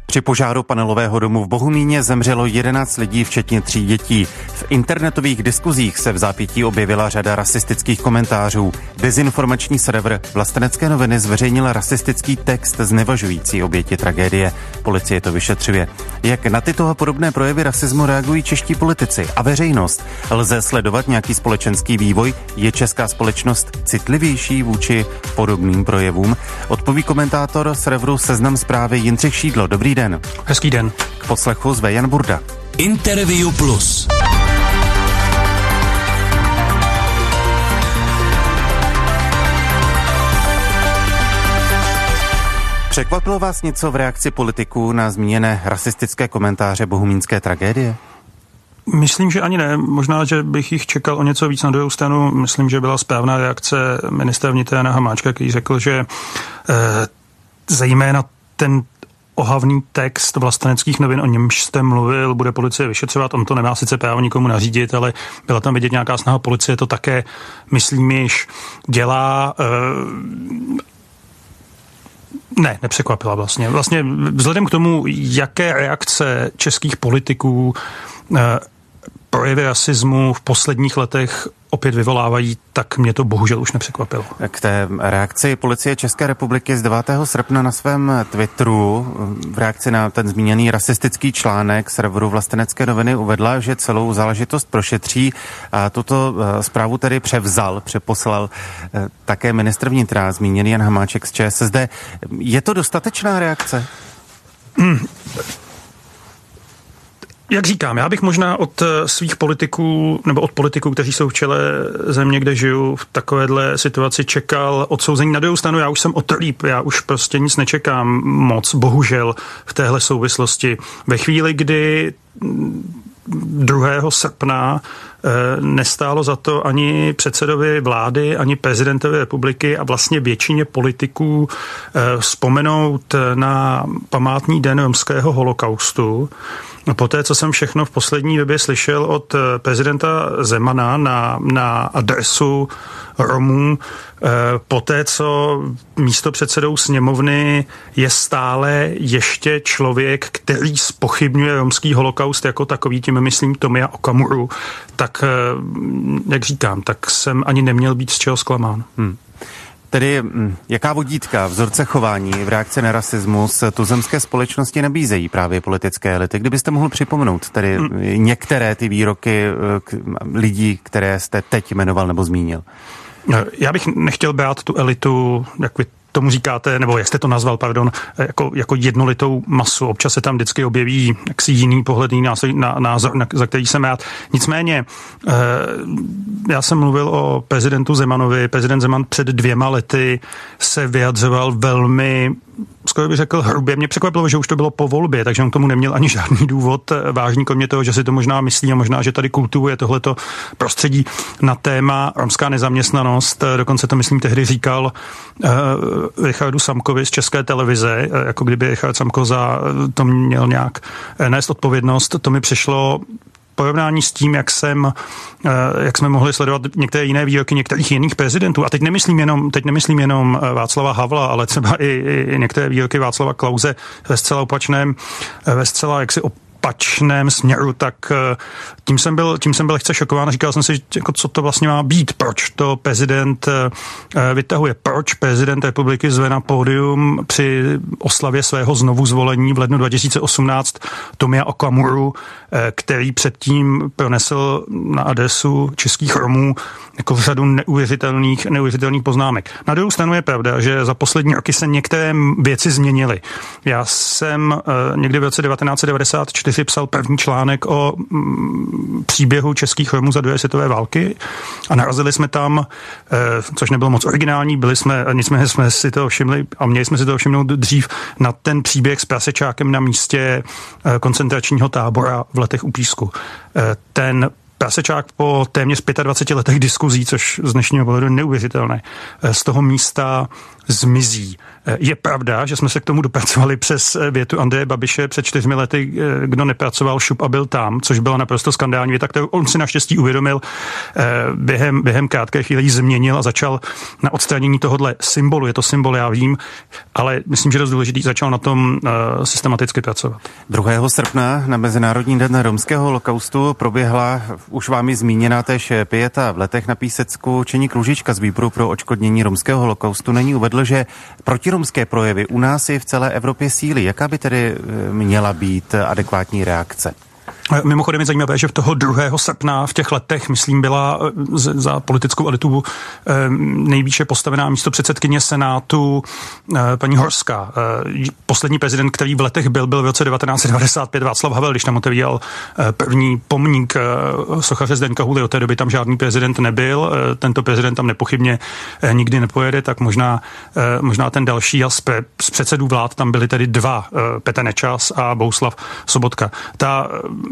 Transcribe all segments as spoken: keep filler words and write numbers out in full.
Při požáru panelového domu v Bohumíně zemřelo jedenáct lidí, včetně tří dětí. V internetových diskuzích se v zápětí objevila řada rasistických komentářů. Dezinformační server Vlastenecké noviny zveřejnil rasistický text znevažující oběti tragédie. Policie to vyšetřuje. Jak na tyto a podobné projevy rasismu reagují čeští politici a veřejnost? Lze sledovat nějaký společenský vývoj? Je česká společnost citlivější vůči podobným projevům? Odpoví komentátor serveru Seznam Zprávy Jindřich Šídlo. Dobrý den. Hezký den. K poslechu zve Jan Burda. Interview Plus. Překvapilo vás něco v reakci politiků na zmíněné rasistické komentáře bohumínské tragédie? Myslím, že ani ne. Možná, že bych jich čekal o něco víc. Na druhou stranu myslím, že byla správná reakce ministra vnitra Jana Hamáčka, který řekl, že eh, zejména ten ohavný text Vlasteneckých novin, o němž jste mluvil, bude policie vyšetřovat. On to nemá sice právo nikomu nařídit, ale byla tam vidět nějaká snaha policie, to také, myslím, již dělá. Eh, Ne, nepřekvapila vlastně. Vlastně vzhledem k tomu, jaké reakce českých politiků projevy rasismu v posledních letech opět vyvolávají, tak mě to bohužel už nepřekvapilo. K té reakci policie České republiky z devátého srpna na svém Twitteru v reakci na ten zmíněný rasistický článek serveru Vlastenecké noviny uvedla, že celou záležitost prošetří. A tuto zprávu tedy převzal, přeposlal také ministr vnitra, zmíněný Jan Hamáček z ČSSD. Je to dostatečná reakce? Hmm. Jak říkám, já bych možná od svých politiků, nebo od politiků, kteří jsou v čele země, kde žiju, v takovéhle situaci čekal odsouzení. Na druhou stranu já už jsem otrlíp, já už prostě nic nečekám moc, bohužel, v téhle souvislosti. Ve chvíli, kdy druhého srpna nestálo za to ani předsedovi vlády, ani prezidentovi republiky a vlastně většině politiků vzpomenout na památný den romského holokaustu. Poté, co jsem všechno v poslední době slyšel od prezidenta Zemana na, na adresu Romů, poté, co místopředsedou sněmovny je stále ještě člověk, který zpochybňuje romský holokaust jako takový, tím myslím Tomia Okamuru, tak, jak říkám, tak jsem ani neměl být z čeho zklamán. Hmm. Tedy jaká vodítka, vzorce chování v reakci na rasismus tuzemské společnosti nabízejí právě politické elity? Kdybyste mohl připomenout tedy hmm. některé ty výroky lidí, které jste teď jmenoval nebo zmínil? Já bych nechtěl brát tu elitu, jak vy tomu říkáte, nebo jak jste to nazval, pardon, jako, jako jednolitou masu. Občas se tam vždycky objeví jaksi jiný pohled, jiný názor, za který jsem rád. Nicméně, já jsem mluvil o prezidentu Zemanovi. Prezident Zeman před dvěma lety se vyjadřoval velmi, skoro bych řekl hrubě. Mě překvapilo, že už to bylo po volbě, takže on k tomu neměl ani žádný důvod vážný, kromě toho, že si to možná myslí a možná, že tady kultivuje tohleto prostředí na téma romská nezaměstnanost. Dokonce to, myslím, tehdy říkal uh, Richardu Samkovi z České televize, jako kdyby Richard Samko za to měl nějak nést odpovědnost. To mi přišlo porovnání s tím, jak jsem, jak jsme mohli sledovat některé jiné výroky některých jiných prezidentů. A teď nemyslím jenom, teď nemyslím jenom Václava Havla, ale třeba i, i některé výroky Václava Klause ve zcela opačném, ve zcela jaksi opačném směru, tak tím jsem byl, tím jsem byl lehce šokován a říkal jsem si, jako, co to vlastně má být, proč to prezident vytahuje, proč prezident republiky zve na pódium při oslavě svého znovu zvolení v lednu dva tisíce osmnáct Tomia Okamuru, který předtím pronesl na adresu českých Romů jako v řadu neuvěřitelných, neuvěřitelných poznámek. Na druhou stranu je pravda, že za poslední roky se některé věci změnily. Já jsem někdy v roce devatenáct set devadesát čtyři psal první článek o mm, příběhu českých Romů za druhé světové války a narazili jsme tam, eh, což nebylo moc originální, byli jsme, nicméně jsme si to všimli a měli jsme si to všimnout dřív, na ten příběh s prasečákem na místě eh, koncentračního tábora v Letech u Písku. Eh, ten Prasečák po téměř dvaceti pěti letech diskuzí, což z dnešního pohledu je neuvěřitelné, z toho místa zmizí. Je pravda, že jsme se k tomu dopracovali přes větu Andreje Babiše před čtyřmi lety, kdo nepracoval, šup a byl tam, což byla naprosto skandální věta, kterou on si naštěstí uvědomil během, během krátké chvíle ji změnil a začal na odstranění tohohle symbolu. Je to symbol, já vím, ale myslím, že dost důležitý, začal na tom uh, systematicky pracovat. druhého srpna na Mezinárodní den romského holokaustu proběhla už vámi zmíněná též pieta v Letech na Písecku. Čeník Růžička z Výboru pro odškodnění romského holokaustu není uvedl, že protiromské projevy u nás i v celé Evropě sílí. Jaká by tedy měla být adekvátní reakce? Mimochodem je zajímavé, že v toho druhého srpna v těch letech, myslím, byla za politickou elitu nejvýše postavená místopředsedkyně Senátu paní Horská. Poslední prezident, který v letech byl, byl v roce devatenáct set devadesát pět Václav Havel, když tam otevíral první pomník sochaře Zdeňka Huly. Od té doby tam žádný prezident nebyl. Tento prezident tam nepochybně nikdy nepojede, tak možná, možná ten další. A z předsedů vlád tam byli tedy dva, Petr Nečas a Bohuslav Sobotka. Ta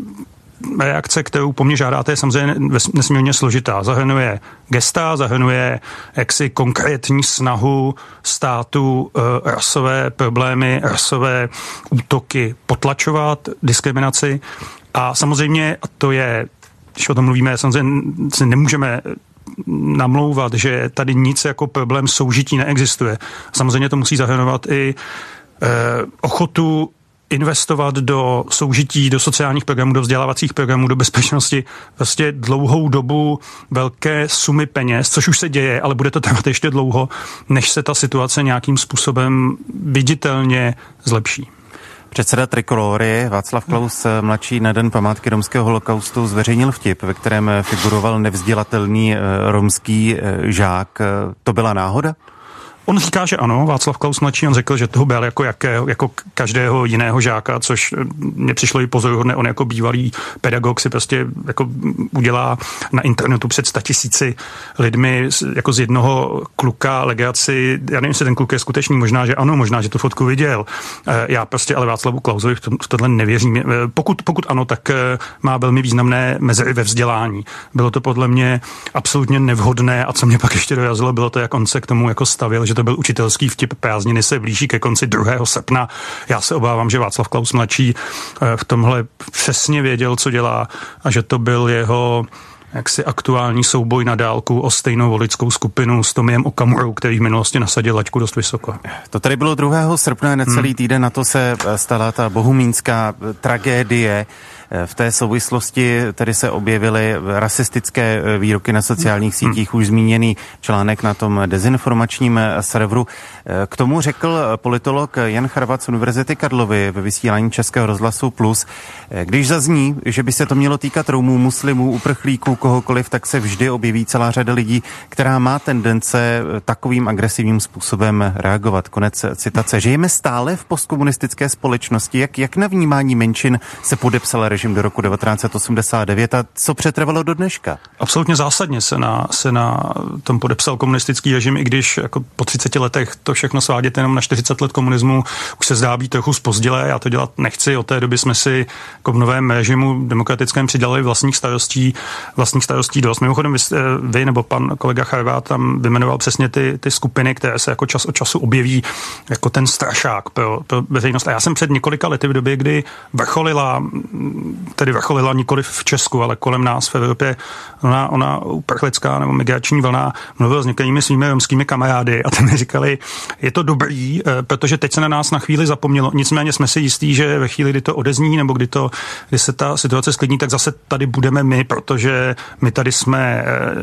reakce, kterou po mně žádáte, je samozřejmě nesmírně složitá. Zahrnuje gesta, zahrnuje jaksi konkrétní snahu státu e, rasové problémy, rasové útoky potlačovat, diskriminaci. A samozřejmě, a to je, když o tom mluvíme, samozřejmě si nemůžeme namlouvat, že tady nic jako problém soužití neexistuje. Samozřejmě to musí zahrnovat i e, ochotu investovat do soužití, do sociálních programů, do vzdělávacích programů, do bezpečnosti vlastně dlouhou dobu velké sumy peněz, což už se děje, ale bude to trvat ještě dlouho, než se ta situace nějakým způsobem viditelně zlepší. Předseda Trikolory Václav Klaus mladší na den památky romského holokaustu zveřejnil vtip, ve kterém figuroval nevzdělatelný romský žák. To byla náhoda? On říká, že ano, Václav Klaus mladší, on řekl, že toho byl jako, jakého, jako každého jiného žáka, což mě přišlo i pozoruhodné, on jako bývalý pedagog si prostě jako udělá na internetu před statisíci lidmi jako z jednoho kluka legraci. Já nevím, jestli ten kluk je skutečný, možná, že ano, možná, že tu fotku viděl. Já prostě ale Václavu Klausovi v, v tohle nevěřím. Pokud, pokud ano, tak má velmi významné mezery ve vzdělání. Bylo to podle mě absolutně nevhodné a co mě pak ještě dorazilo, bylo to, jak on se k tomu jako stavil, že to byl učitelský vtip, prázdniny se blíží ke konci druhého srpna. Já se obávám, že Václav Klaus mladší v tomhle přesně věděl, co dělá a že to byl jeho jaksi aktuální souboj na dálku o stejnou voličskou skupinu s Tomiem Okamurou, který v minulosti nasadil laťku dost vysoko. To tady bylo druhého srpna, necelý týden na to se stala ta bohumínská tragédie. V té souvislosti tedy se objevily rasistické výroky na sociálních sítích, už zmíněný článek na tom dezinformačním serveru. K tomu řekl politolog Jan Charvat z Univerzity Karlovy ve vysílání Českého rozhlasu Plus. Když zazní, že by se to mělo týkat Romů, muslimů, uprchlíků, kohokoliv, tak se vždy objeví celá řada lidí, která má tendence takovým agresivním způsobem reagovat. Konec citace. Žijeme stále v postkomunistické společnosti. Jak, jak na vnímání menšin se podepsal režim do roku devatenáct set osmdesát devět a co přetrvalo do dneška? Absolutně zásadně se na, se na tom podepsal komunistický režim, i když jako po třiceti letech to všechno svádět jenom na čtyřicet let komunismu už se zdá být trochu zpozdilé, já to dělat nechci, od té doby jsme si jako v novém režimu demokratickém přidělali vlastních starostí, vlastních starostí dost. Mimochodem vy, vy nebo pan kolega Charvát tam vyjmenoval přesně ty, ty skupiny, které se jako čas od času objeví jako ten strašák pro, pro veřejnost. A já jsem před několika lety v době, kdy vrcholila tedy vrcholila nikoliv v Česku, ale kolem nás v Evropě ona, ona uprchlická nebo migrační vlna, mluvil s některými svými romskými kamarády a ty mi říkali, je to dobrý, protože teď se na nás na chvíli zapomnělo, nicméně jsme si jistí, že ve chvíli, kdy to odezní nebo kdy, to, kdy se ta situace sklidní, tak zase tady budeme my, protože my tady jsme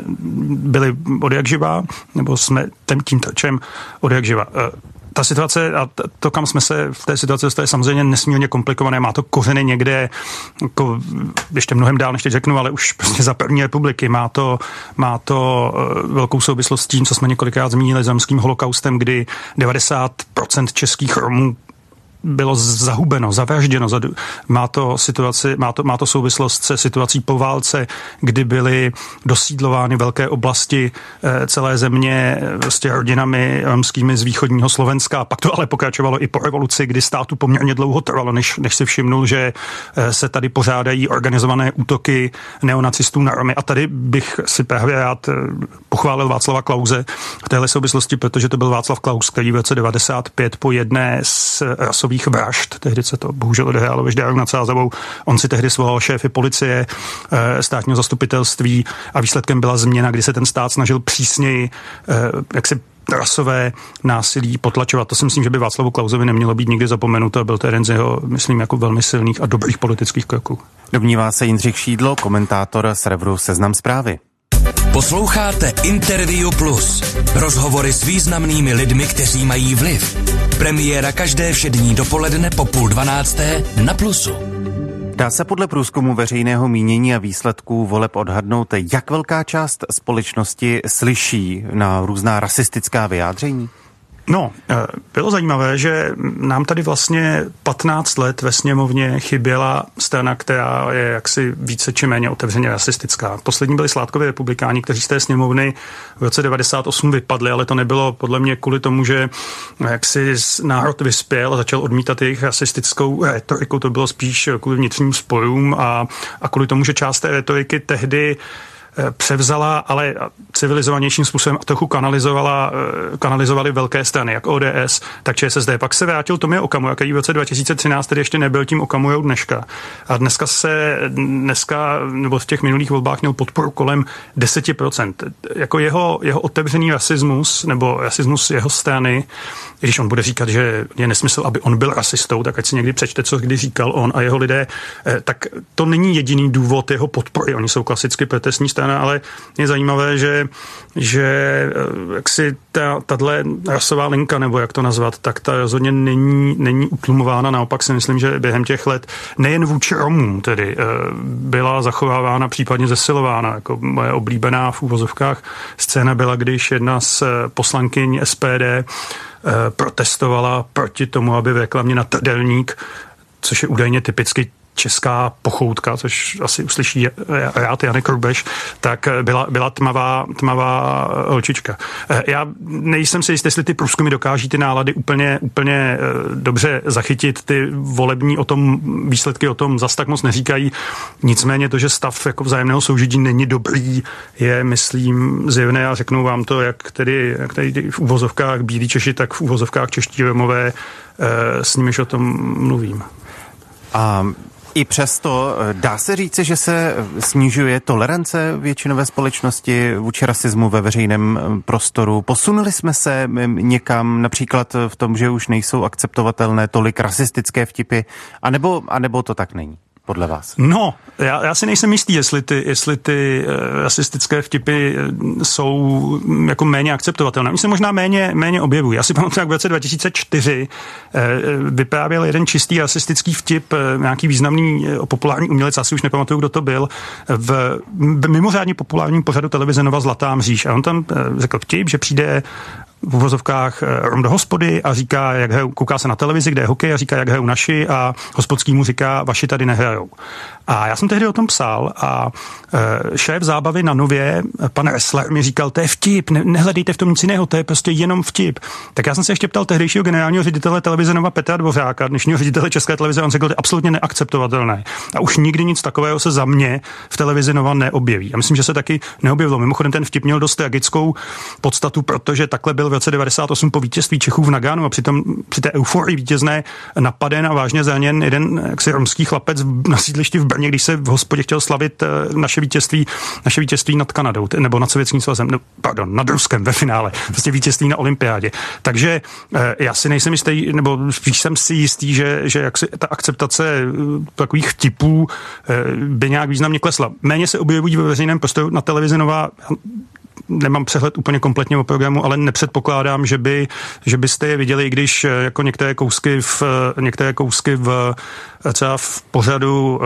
byli od jak živa, nebo jsme tím terčem od jak živa. Ta situace a to, kam jsme se v té situaci dostali, samozřejmě nesmírně komplikované. Má to kořeny někde jako ještě mnohem dál, než teď řeknu, ale už prostě za první republiky. Má to, má to velkou souvislost s tím, co jsme několikrát zmínili s romským holokaustem, kdy devadesát procent českých Romů bylo zahubeno, zavražděno. Má to situaci, má to, má to souvislost se situací po válce, kdy byly dosídlovány velké oblasti celé země vlastně rodinami romskými z východního Slovenska. Pak to ale pokračovalo i po revoluci, kdy státu poměrně dlouho trvalo, než, než si všimnul, že se tady pořádají organizované útoky neonacistů na Romy. A tady bych si právě rád pochválil Václava Klause v téhle souvislosti, protože to byl Václav Klaus, který v roce devadesát pět po jedné z rasových vražd, tehdy se to bohužel odehrálo ve Žďáru nad Sázavou, on si tehdy svolal šéfy policie, státního zastupitelství a výsledkem byla změna, kdy se ten stát snažil přísněji jak si rasové násilí potlačovat. To si myslím, že by Václavu Klausovi nemělo být nikdy zapomenuto. Byl to jeden z jeho, myslím, jako velmi silných a dobrých politických kroků. Domnívá se Jindřich Šídlo, komentátor serveru Seznam Zprávy. Posloucháte Interview Plus. Rozhovory s významnými lidmi, kteří mají vliv. Premiéra každé všední dopoledne po půl dvanácté na Plusu. Dá se podle průzkumu veřejného mínění a výsledků voleb odhadnout, jak velká část společnosti slyší na různá rasistická vyjádření? No, bylo zajímavé, že nám tady vlastně patnáct let ve sněmovně chyběla strana, která je jaksi více či méně otevřeně rasistická. Poslední byli Sládkovi republikáni, kteří z té sněmovny v roce devadesát osm vypadli, ale to nebylo podle mě kvůli tomu, že jaksi národ vyspěl a začal odmítat jejich rasistickou retoriku. To bylo spíš kvůli vnitřním spojům a, a kvůli tomu, že část té retoriky tehdy převzala, ale civilizovanějším způsobem a trochu kanalizovala, kanalizovali velké strany, jak O D S, tak ČSSD. Pak se vrátil Tomio Okamura, který v roce dva tisíce třináct tedy ještě nebyl tím Okamurou dneška. A dneska se, dneska, nebo v těch minulých volbách měl podporu kolem deset procent. Jako jeho, jeho otevřený rasismus, nebo rasismus jeho strany, když on bude říkat, že je nesmysl, aby on byl rasistou, tak ať si někdy přečte, co kdy říkal on a jeho lidé, tak to není jediný důvod jeho podpory. Oni jsou klasicky protestní strana, ale je zajímavé, že, že jaksi ta, tahle rasová linka, nebo jak to nazvat, tak ta rozhodně není, není utlumována. Naopak si myslím, že během těch let nejen vůči Romům tedy byla zachovávána, případně zesilována. Jako moje oblíbená v úvozovkách scéna byla, když jedna z poslankyň S P D protestovala proti tomu, aby v reklamě na trdelník, což je údajně typicky česká pochoutka, což asi uslyší rád Janek Rubeš, tak byla, byla tmavá, tmavá holčička. Já nejsem si jistý, jestli ty průzkumy dokáží ty nálady úplně, úplně dobře zachytit. Ty volební o tom, výsledky o tom zas tak moc neříkají. Nicméně to, že stav jako vzájemného soužití není dobrý, je, myslím, zjevné a řeknu vám to, jak tedy, jak tedy v uvozovkách bílí Češi, tak v uvozovkách čeští Romové, s nimiž o tom mluvím. A i přesto dá se říci, že se snižuje tolerance většinové společnosti vůči rasismu ve veřejném prostoru. Posunuli jsme se někam například v tom, že už nejsou akceptovatelné tolik rasistické vtipy, anebo, anebo to tak není? Podle vás? No, já, já si nejsem jistý, jestli ty, jestli ty uh, rasistické vtipy jsou jako méně akceptovatelné. Oni se možná méně, méně objevují. Já si pamatuju, jak v roce dva tisíce čtyři uh, vyprávěl jeden čistý rasistický vtip, uh, nějaký významný uh, populární umělec, asi už nepamatuju, kdo to byl, v, v mimořádně populárním pořadu televize Nova Zlatá mříž. A on tam uh, řekl vtip, že přijde v uvozovkách Rom do hospody a říká, jak hrajou, kouká se na televizi, kde je hokej a říká, jak hrajou naši a hospodský mu říká, vaši tady nehrajou. A já jsem tehdy o tom psal a e, šéf zábavy na Nově, pan Ressler, mi říkal, to je vtip, ne, nehledejte v tom nic jiného, to je prostě jenom vtip. Tak já jsem se ještě ptal tehdejšího generálního ředitele televize Nova Petra Dvořáka, dnešního ředitele České televize, on řekl, to je absolutně neakceptovatelné. A už nikdy nic takového se za mě v televizi Nova neobjeví. A myslím, že se taky neobjevilo. Mimochodem ten vtip měl dost tragickou podstatu, protože takhle byl v roce devadesát osm po vítězství Čechů v Naganu a přitom při té euforii vítězné napaden a vážně zraněn jeden jaksi romský chlapec na sídlišti v Brně, když se v hospodě chtěl slavit naše vítězství, naše vítězství nad Kanadou, nebo nad Sovětským svazem, no, pardon, nad Ruskem ve finále, prostě vítězství na olympiádě. Takže já si nejsem jistý, nebo spíš jsem si jistý, že, že jaksi ta akceptace takových vtipů by nějak významně klesla. Méně se objevují ve veřejném prostoru na televizi Nova. Nemám přehled úplně kompletně o programu, ale nepředpokládám, že, by, že byste je viděli, i když jako některé kousky v, některé kousky v třeba v pořadu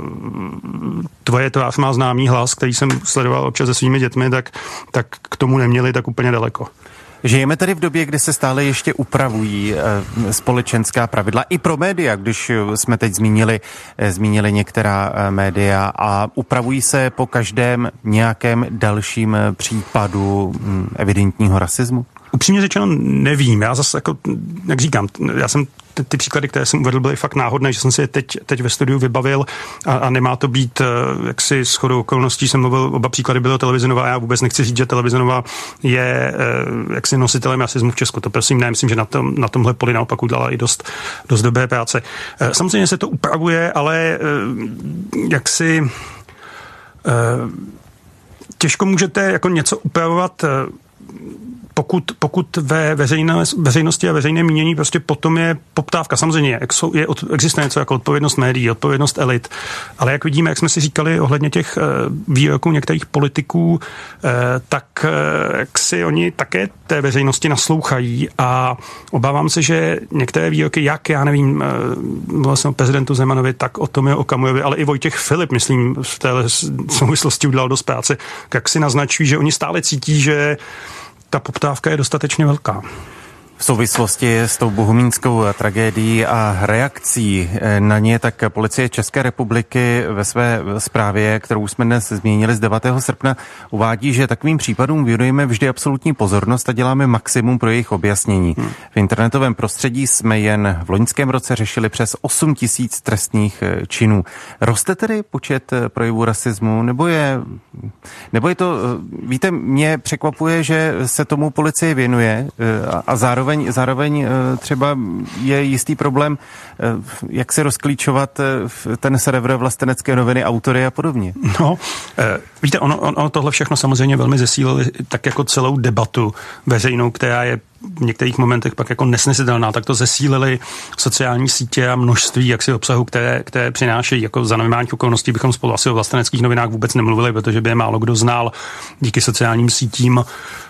Tvoje tvář má známý hlas, který jsem sledoval občas se svými dětmi, tak, tak k tomu neměli tak úplně daleko. Žijeme tady v době, kdy se stále ještě upravují e, společenská pravidla i pro média, když jsme teď zmínili, e, zmínili některá e, média a upravují se po každém nějakém dalším případu m, evidentního rasismu? Upřímně řečeno nevím. Já zase, jako, jak říkám, já jsem ty, ty příklady, které jsem uvedl, byly fakt náhodné, že jsem si je teď, teď ve studiu vybavil a, a nemá to být jaksi shodou okolností. Jsem mluvil, oba příklady byly Televize Nova. Já vůbec nechci říct, že Televize Nova je jaksi nositelem rasismu v Česku. To prosím ne, myslím, že na, tom, na tomhle poli naopak udělala i dost, dost dobré práce. Samozřejmě se to upravuje, ale jaksi těžko můžete jako něco upravovat, Pokud, pokud ve veřejné, veřejnosti a veřejné mínění prostě potom je poptávka. Samozřejmě je, existuje něco jako odpovědnost médií, odpovědnost elit, ale jak vidíme, jak jsme si říkali ohledně těch výroků některých politiků, tak jak si oni také té veřejnosti naslouchají a obávám se, že některé výroky, jak já nevím, vlastně o prezidentu Zemanovi, tak o Tomio Okamurovi, ale i Vojtěch Filip, myslím, v téhle souvislosti udělal dost práce, jak si naznačují, že oni stále cítí, že ta poptávka je dostatečně velká. V souvislosti s tou bohumínskou tragédií a reakcí na ně, tak policie České republiky ve své zprávě, kterou jsme dnes zmínili z devátého srpna, uvádí, že takovým případům věnujeme vždy absolutní pozornost a děláme maximum pro jejich objasnění. Hmm. V internetovém prostředí jsme jen v loňském roce řešili přes osm tisíc trestných činů. Roste tedy počet projevů rasismu, nebo je, nebo je to, víte, mě překvapuje, že se tomu policie věnuje a zároveň Zároveň třeba je jistý problém, jak se rozklíčovat ten server Vlastenecké noviny, autory a podobně. No, víte, ono, ono tohle všechno samozřejmě velmi zesílilo tak jako celou debatu veřejnou, která je v některých momentech pak jako nesnesitelná, tak to zesílili sociální sítě a množství jaksi obsahu, které, které přinášejí. Jako za normálních okolností bychom spolu asi o Vlasteneckých novinách vůbec nemluvili, protože by je málo kdo znal. Díky sociálním sítím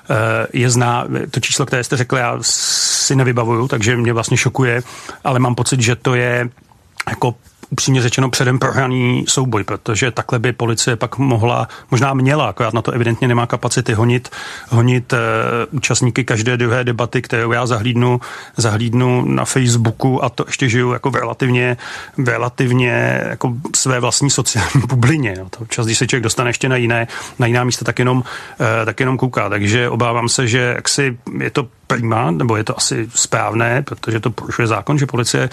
je zná, to číslo, které jste řekli, já si nevybavuju, takže mě vlastně šokuje, ale mám pocit, že to je jako upřímně řečeno předem prohraný souboj, protože takhle by policie pak mohla, možná měla, akorát na to evidentně nemá kapacity honit, honit uh, účastníky každé druhé debaty, kterou já zahlídnu, zahlídnu na Facebooku a to ještě žiju jako v relativně, v relativně jako své vlastní sociální bublině. No. To čas, když se člověk dostane ještě na jiné, na jiná místa, tak jenom, uh, tak jenom kouká. Takže obávám se, že jaksi je to prima, nebo je to asi správné, protože to porušuje zákon, že policie,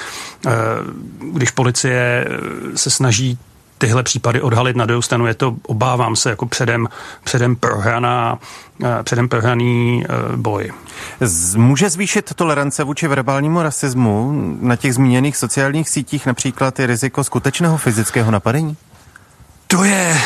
když policie se snaží tyhle případy odhalit, na druhou stranu je to, obávám se, jako předem, předem, prohraná, předem prohraný boj. Může zvýšit tolerance vůči verbálnímu rasismu na těch zmíněných sociálních sítích například i riziko skutečného fyzického napadení? To je...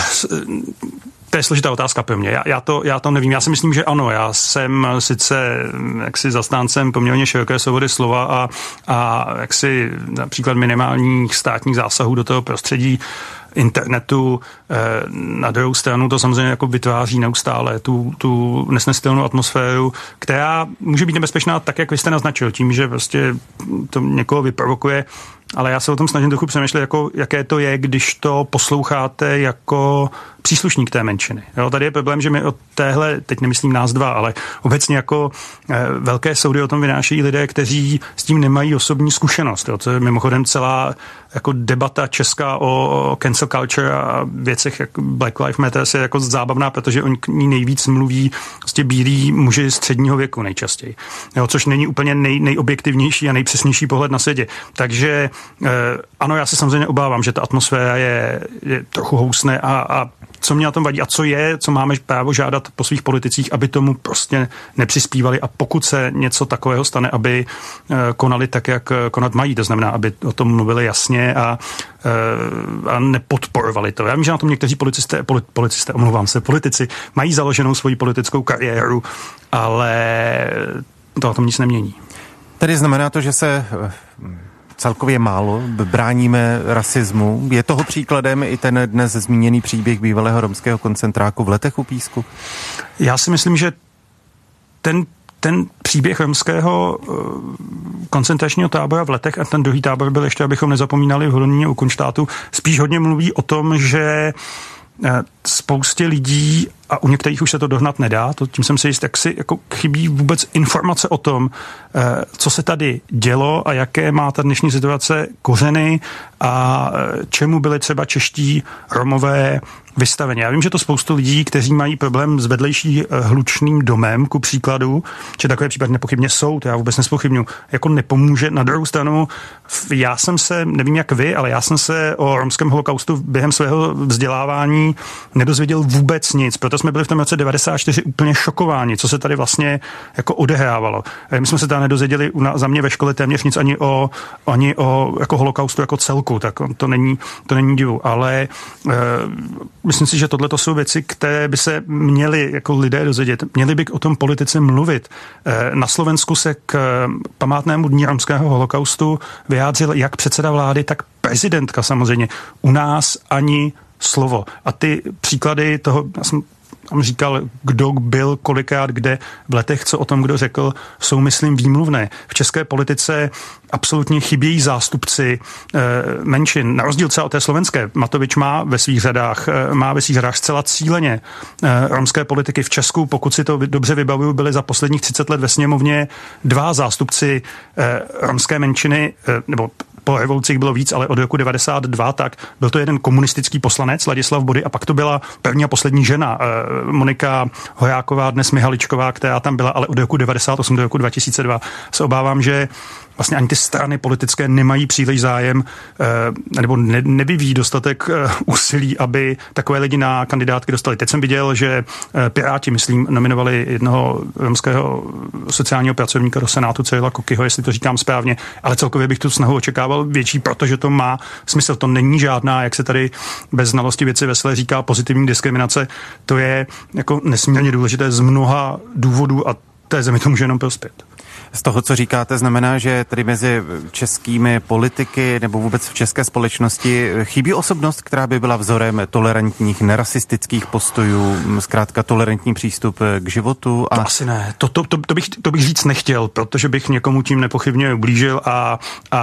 To je složitá otázka pro mě. Já, já, to, já to nevím. Já si myslím, že ano. Já jsem sice jaksi zastáncem poměrně široké svobody slova a, a jaksi například minimálních státních zásahů do toho prostředí internetu. Na druhou stranu to samozřejmě jako vytváří neustále tu, tu nesnesitelnou atmosféru, která může být nebezpečná tak, jak vy jste naznačil, tím, že prostě to někoho vyprovokuje. Ale já se o tom snažím trochu přemýšlet, jako, jaké to je, když to posloucháte jako příslušník té menšiny. Jo, tady je problém, že my od téhle, teď nemyslím nás dva, ale obecně jako eh, velké soudy o tom vynášejí lidé, kteří s tím nemají osobní zkušenost. Jo, to je mimochodem celá jako debata česká o cancel culture a věcech jako Black Lives Matter je jako zábavná, protože oni k ní nejvíc mluví prostě bílí muži středního věku nejčastěji. Jo, což není úplně nej, nejobjektivnější a nejpřesnější pohled na světě. Takže eh, ano, já se samozřejmě obávám, že ta atmosféra je, je trochu housne a, a co mě na tom vadí a co je, co máme právo žádat po svých politicích, aby tomu prostě nepřispívali a pokud se něco takového stane, aby konali tak, jak konat mají. To znamená, aby o tom mluvili jasně a, a nepodporovali to. Já vím, že na tom někteří policisté, policisté, omlouvám se, politici mají založenou svoji politickou kariéru, ale to na tom nic nemění. Tedy znamená to, že se celkově málo bráníme rasismu. Je toho příkladem i ten dnes zmíněný příběh bývalého romského koncentráku v Letech u Písku? Já si myslím, že ten, ten příběh romského koncentračního tábora v Letech a ten druhý tábor byl ještě, abychom nezapomínali v Hodoníně u Kunštátu, spíš hodně mluví o tom, že spoustě lidí, a u některých už se to dohnat nedá, to tím jsem si jist, jak si jako chybí vůbec informace o tom, co se tady dělo a jaké má ta dnešní situace kořeny a čemu byly třeba čeští Romové vystaveni. Já vím, že to spoustu lidí, kteří mají problém s vedlejší hlučným domem, ku příkladu, že takové případy nepochybně jsou, to já vůbec nespochybnu, jako nepomůže. Na druhou stranu, já jsem se, nevím jak vy, ale já jsem se o romském holokaustu během svého vzdělávání nedozvěděl vůbec nic, proto jsme byli v tom roce devadesát čtyři úplně šokováni, co se tady vlastně jako odehrávalo. My jsme se tady nedozvěděli za mě ve škole téměř nic ani o, ani o jako holokaustu jako celku, tak to není, to není divu, ale e, myslím si, že tohle to jsou věci, které by se měli jako lidé dozvědět. Měli by o tom politici mluvit. E, na Slovensku se k památnému dní romského holokaustu vyjádřil jak předseda vlády, tak prezidentka samozřejmě. U nás ani slovo. A ty příklady toho, já jsem tam říkal, kdo byl kolikrát kde v letech, co o tom kdo řekl, jsou, myslím, výmluvné. V české politice absolutně chybějí zástupci e, menšin. Na rozdíl třeba od té slovenské. Matovič má ve svých řadách, e, má ve svých řadách zcela cíleně e, romské politiky. V Česku, pokud si to dobře vybavuju, byli za posledních třicet let ve sněmovně dva zástupci e, romské menšiny, e, nebo po revolucích bylo víc, ale od roku devadesát dva, tak byl to jeden komunistický poslanec, Ladislav Body, a pak to byla první a poslední žena, Monika Hojáková, dnes Mihaličková, která tam byla, ale od roku devadesát osm do roku dva tisíce dva. Se obávám, že vlastně ani ty strany politické nemají příliš zájem nebo ne, nevyvíjí dostatek úsilí, aby takové lidi na kandidátky dostali. Teď jsem viděl, že Piráti, myslím, nominovali jednoho romského sociálního pracovníka do Senátu, Cyrila Kokyho, jestli to říkám správně, ale celkově bych tu snahu očekával větší, protože to má smysl. To není žádná, jak se tady bez znalosti věci veselé říká, pozitivní diskriminace. To je jako nesmírně důležité z mnoha důvodů a té zemi to může jenom prospět. Z toho, co říkáte, znamená, že tedy mezi českými politiky nebo vůbec v české společnosti chybí osobnost, která by byla vzorem tolerantních, nerasistických postojů, zkrátka tolerantní přístup k životu? A... To asi ne. To, to, to, to, bych, to bych říct nechtěl, protože bych někomu tím nepochybně ublížil a,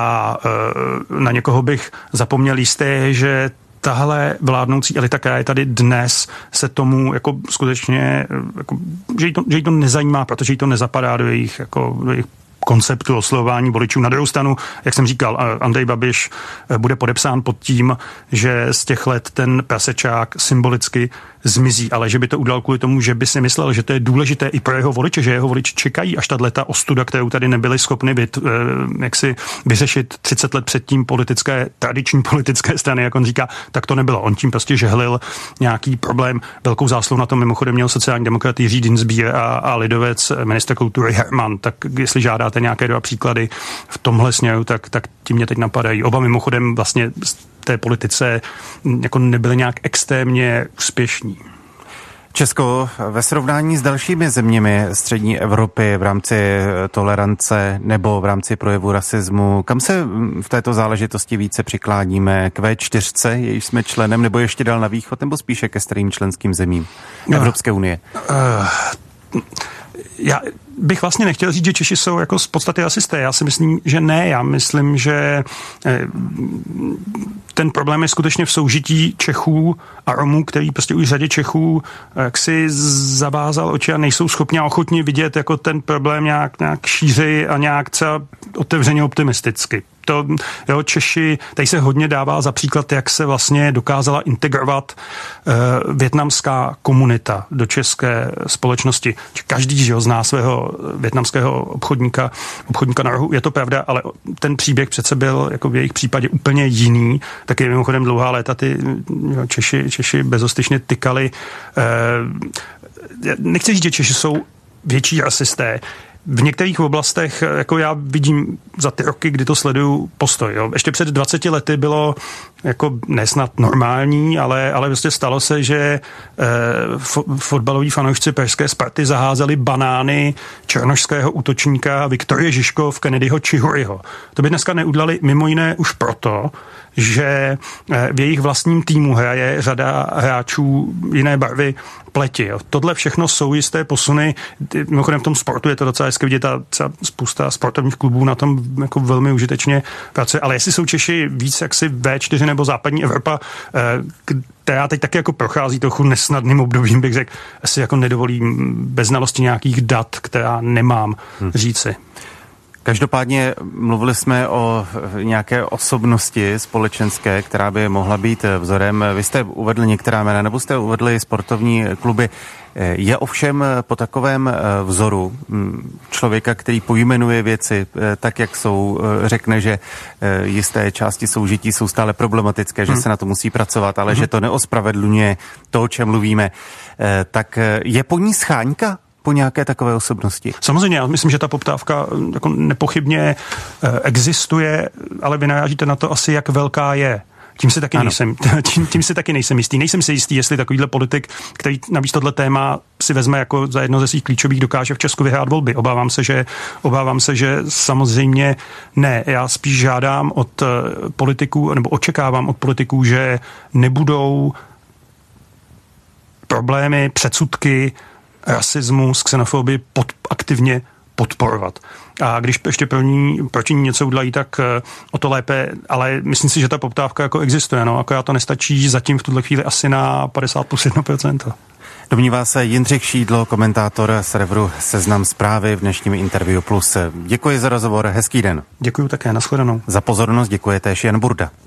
a e, na někoho bych zapomněl jisté, že tahle vládnoucí elita, která je tady dnes, se tomu jako skutečně, jako, že, jí to, že jí to nezajímá, protože jí to nezapadá do jejich, jako, do jejich konceptu oslovování voličů. Na druhou stranu, jak jsem říkal, Andrej Babiš bude podepsán pod tím, že z těch let ten prasečák symbolicky zmizí, ale že by to udělal kvůli tomu, že by si myslel, že to je důležité i pro jeho voliče, že jeho voliči čekají, až tato ostuda, kterou tady nebyli schopni vyt, jak si vyřešit třicet let předtím politické, tradiční politické strany, jak on říká, tak to nebylo. On tím prostě žehlil nějaký problém. Velkou zásluhu na tom mimochodem měl sociální demokrat Jiří Dienstbier a, a lidovec ministr kultury Herman. Tak jestli žádáte nějaké dva příklady v tomhle směru, tak, tak ti mě teď napadají. Oba mimochodem vlastně té politice jako nebyly nějak extrémně úspěšní. Česko ve srovnání s dalšími zeměmi střední Evropy v rámci tolerance nebo v rámci projevu rasismu, kam se v této záležitosti více přikláníme? K vé čtyřce, jejíž jsme členem, nebo ještě dál na východ, nebo spíše ke starým členským zemím Evropské unie? Uh, já bych vlastně nechtěl říct, že Češi jsou jako z podstaty rasisté. Já si myslím, že ne. Já myslím, že ten problém je skutečně v soužití Čechů a Romů, který prostě už řadě Čechů jak si zavázal oči a nejsou schopni a ochotni vidět jako ten problém nějak, nějak šířeji a nějak třeba otevřeně optimisticky. To, jo, Češi, tady se hodně dává za příklad, jak se vlastně dokázala integrovat uh, vietnamská komunita do české společnosti. Každý, že ho zná svého vietnamského obchodníka, obchodníka na rohu, je to pravda, ale ten příběh přece byl jako v jejich případě úplně jiný. Taky mimochodem dlouhá léta ty jo, Češi, Češi bezostyšně tykali. Uh, nechci říct, že Češi jsou větší rasisté. V některých oblastech, jako já vidím za ty roky, kdy to sleduju, postoj. Jo. Ještě před dvaceti lety bylo jako nesnad normální, ale, ale vlastně stalo se, že eh, fo- fotbaloví fanoušci pražské Sparty zaházeli banány černošského útočníka Viktorie Žižko v Kennedyho Čihuryho. To by dneska neudělali mimo jiné už proto, že v jejich vlastním týmu hraje řada hráčů jiné barvy pleti. Jo. Tohle všechno jsou jisté posuny. Mimochodem v tom sportu je to docela dneska vidět a spousta sportovních klubů na tom jako velmi užitečně pracuje. Ale jestli jsou Češi víc jaksi vé čtyři nebo západní Evropa, která teď taky jako prochází trochu nesnadným obdobím, bych řekl, asi jako nedovolím bez znalosti nějakých dat, která nemám hmm. říci. Každopádně mluvili jsme o nějaké osobnosti společenské, která by mohla být vzorem. Vy jste uvedli některá jména, nebo jste uvedli sportovní kluby. Je ovšem po takovém vzoru člověka, který pojmenuje věci tak, jak jsou, řekne, že jisté části soužití jsou stále problematické, že hmm. se na to musí pracovat, ale hmm. že to neospravedlňuje to, o čem mluvíme, tak je po ní scháňka? Po nějaké takové osobnosti? Samozřejmě, já myslím, že ta poptávka jako nepochybně existuje, ale vy narážíte na to asi, jak velká je. Tím si taky nejsem, tím, tím si taky nejsem jistý. Nejsem si jistý, jestli takovýhle politik, který navíc tohle téma si vezme jako za jedno ze svých klíčových, dokáže v Česku vyhrát volby. Obávám se, že, obávám se, že samozřejmě ne. Já spíš žádám od politiků, nebo očekávám od politiků, že nebudou problémy, předsudky, rasismus, xenofobii pod, aktivně podporovat. A když ještě pro ní, proti ní něco udělají, tak o to lépe, ale myslím si, že ta poptávka jako existuje, no, akorát to nestačí zatím v tuhle chvíli asi na padesát plus jedna procent. Domnívá se Jindřich Šídlo, komentátor serveru Seznam Zprávy v dnešním Interview Plus. Děkuji za rozhovor, hezký den. Děkuji také, nashledanou. Za pozornost děkuje též Jan Burda.